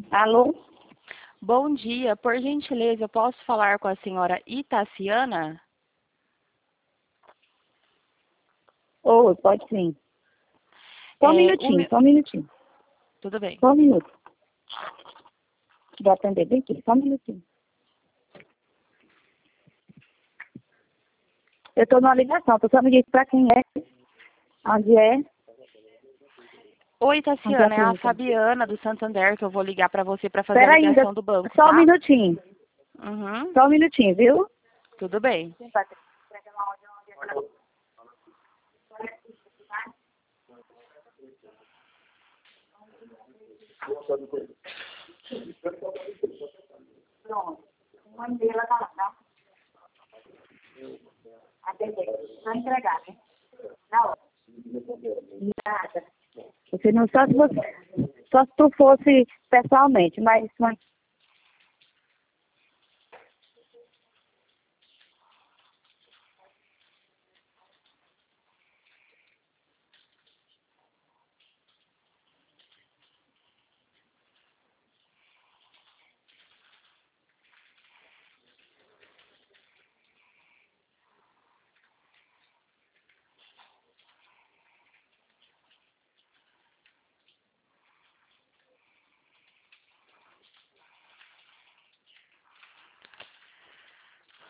Alô? Bom dia, por gentileza, eu posso falar com a senhora Itaciana? Oi, pode sim. Só um minutinho, só um minutinho. Tudo bem. Só um minuto. Vou atender bem aqui, só um minutinho. Eu estou numa ligação, tu só me disse pra quem é, onde é. Oi, Onde é Itaciana, é a clínica? Fabiana do Santander que eu vou ligar para você para fazer a Espera ainda, ligação do banco, só um tá? minutinho. Uhum, Só um minutinho, viu? tudo bem. Pronto. Uma dela tá lá, tá? Atender. Só entregar, né? Na hora. Nada. Você não só se você, só se tu fosse pessoalmente, mas